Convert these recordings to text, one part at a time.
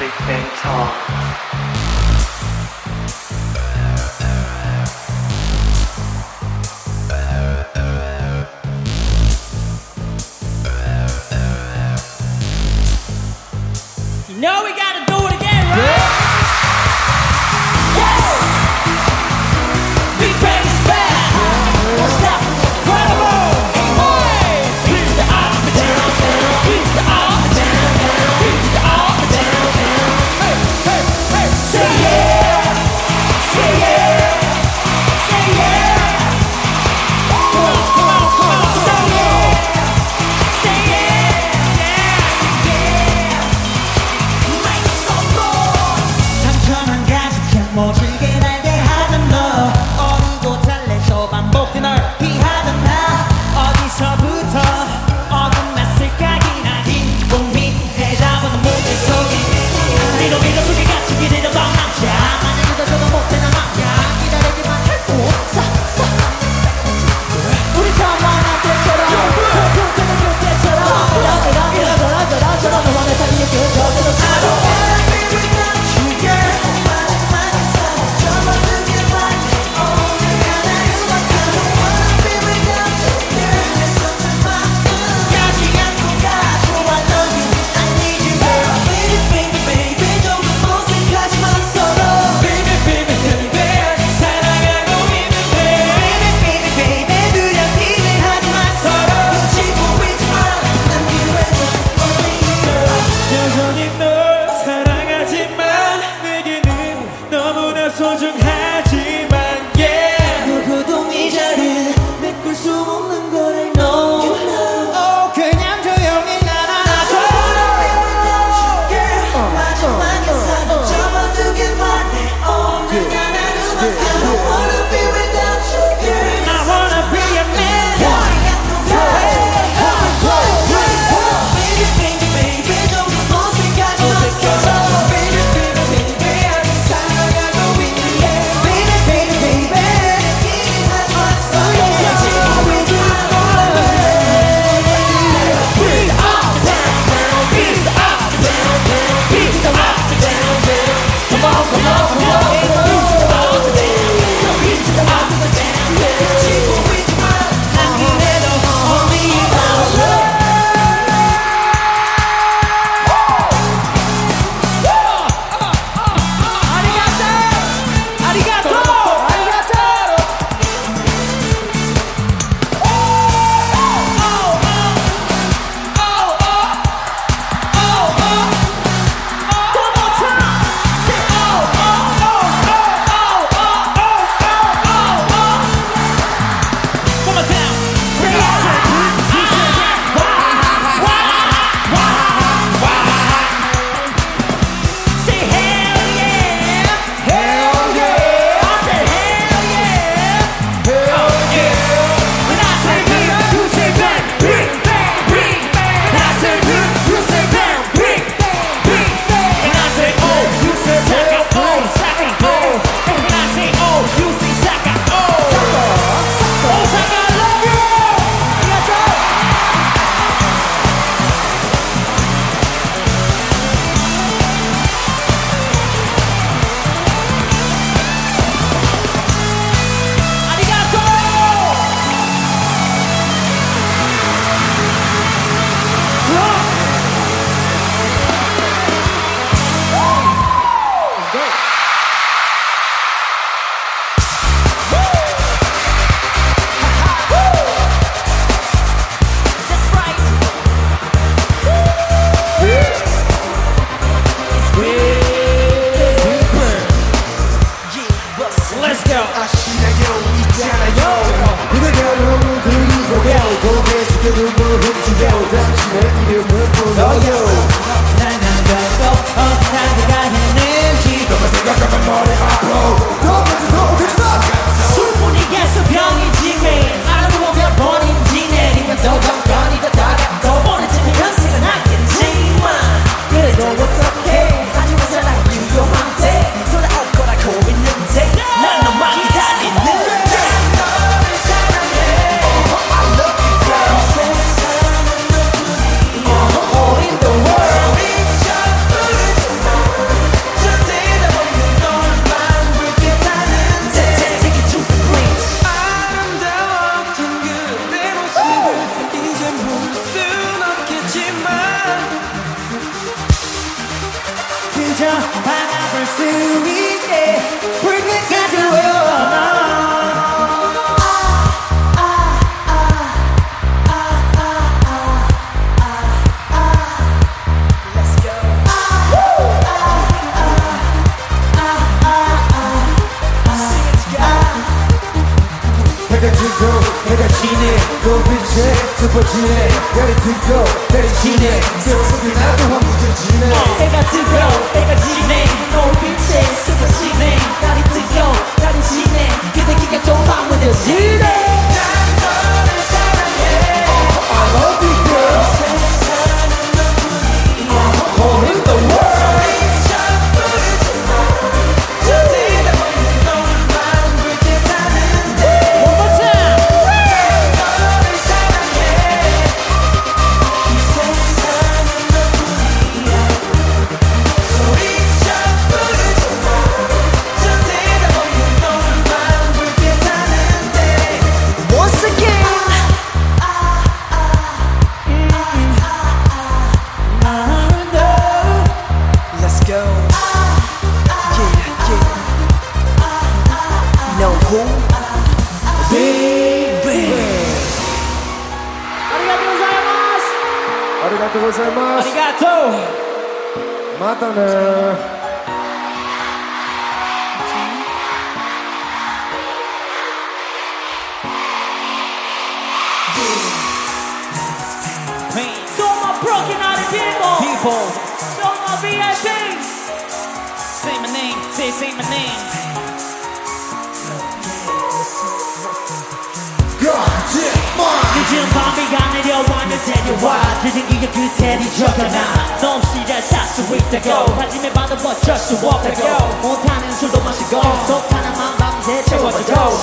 Big Bang Talk. You know we gotta do it again, right? Yes! Big Bang is back! Don't stop! Incredible! Hey! Beat the up and down, down. Beat the up and down, down. Beat the up and down, down. Hey, hey, hey! 빛에 슬퍼지네 별이 뜨고 별이 지네 세월 속에 나도 환무해지네 해가 뜨고 해가 지네 노을빛에 슬퍼지네 달이 뜨고 달이 지네 그대기가 또 환무해지네 난 너를 사랑해 I love you girl All in the world 아리가또 고자이마스 아리가또 마타네 So my broken hearted people So my VIPs Say my name, say my name 늦은 밤비가 내려와는 데려와 들리기가 그대리 적어놔 너 없이 잘 살 수 있다고 하지만 봐도 어쩔 수 없다고 못하는 술도 마시고 속 하나만 밤새 채워주고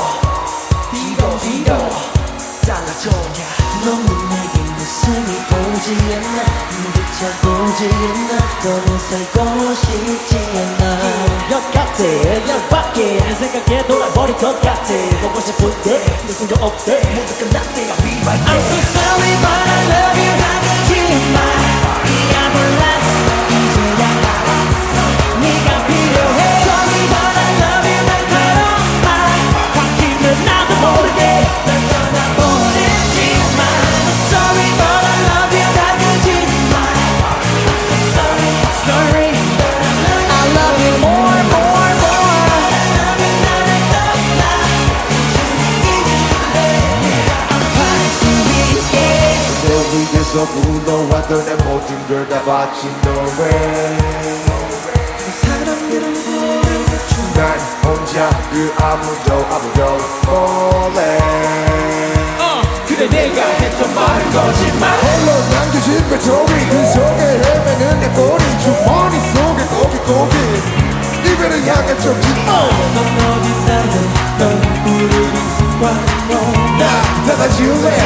뒤로 잘라줘 너는 내게 웃음이 오지 않아 눈빛 보지 않아 너는 살고 싶지 않아 역 같아 열받게 내 생각에 돌아버릴 것 같아 보고 싶은데 내 소용 없대 모두 끝났대 I'll be right there I'm so sorry but I love you 하겠지만 네가 몰랐어 이제야 알았어 네가 필요해 Sorry but I love you 날카로운 말 바뀌면 나도 모르게 널 떠나보냈지만 Sorry but I love you 하겠지만 Sorry I love you more 위에서 묻어왔던 내 모든 걸 다 바친 너왜 난 혼자 그 아무도 몰래 그래 내가 했던 말은 거짓말 홀로 남겨진 배터리 그 속에 헤매는 내 꼬리 주머니 속에 고기 이별을 향한 쪽지 넌 어디 나는 널 부르는 순간 나 다가질래